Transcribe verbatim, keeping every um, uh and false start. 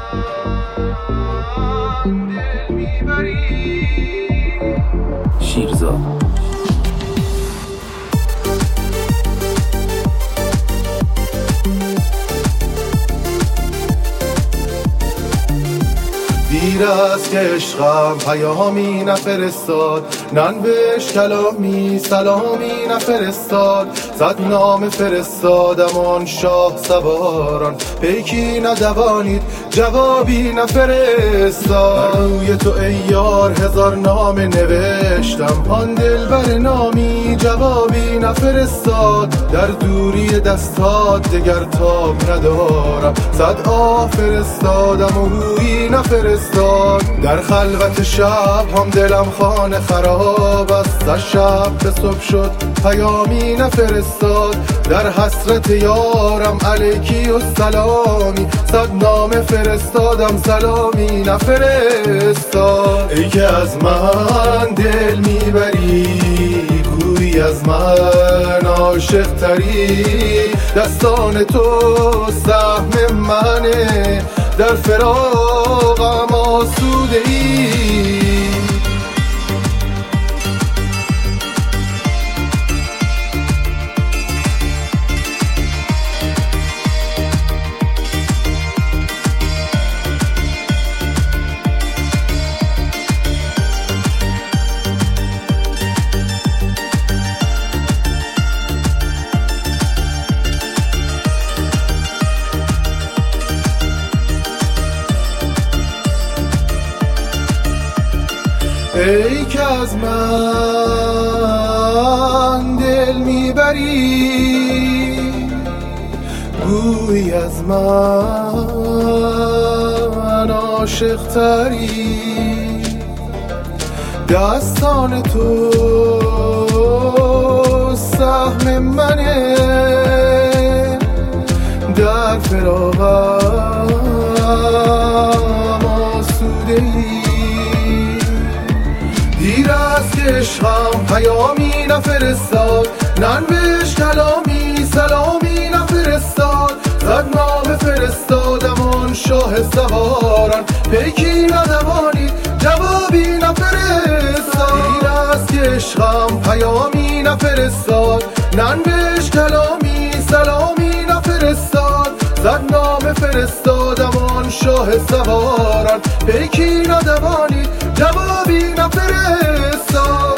شیرزاد دیر است که عشقم پیامی نفرستاد، ننوشت کلامی سلامی نفرستاد. صد نامه فرستادم آن شاه سواران، پیکی ندوانید جوابی نفرستاد. روی تو ای یار هزار نامه نوشتم، آن دلبر نامی جوابی نفرستاد. در دوری دستات دگر تاب ندارم، صد آه فرستادم و رویی نفرستاد. در خلوت شب هم دلم خانه خراب است، از شب به صبح شد پیامی نفرستاد. در حسرت یارم علیکی و سلامی، صد نامه فرستادم سلامی نفرستاد. ای که از من دل میبری، گویی از من عاشق تری. دستان تو سهم منه، در فراقم آسوده ای. ای که از من دل میبری، گویی از من عاشق تری. دستان تو سهم منه، در فراقم آسوده ای. دیر است که عشقم پیامی نفرستاد، ننوشت کلامی سلامی نفرستاد. صد نامه فرستادم آن شاه سواران، پیکی ندوانید جوابی نفرستاد. دیر است که عشقم پیامی نفرستاد، ننوشت کلامی سلامی نفرستاد. صد نامه فرستادم آن شاه سواران، پیکی ندوانید جوابی نفرستاد.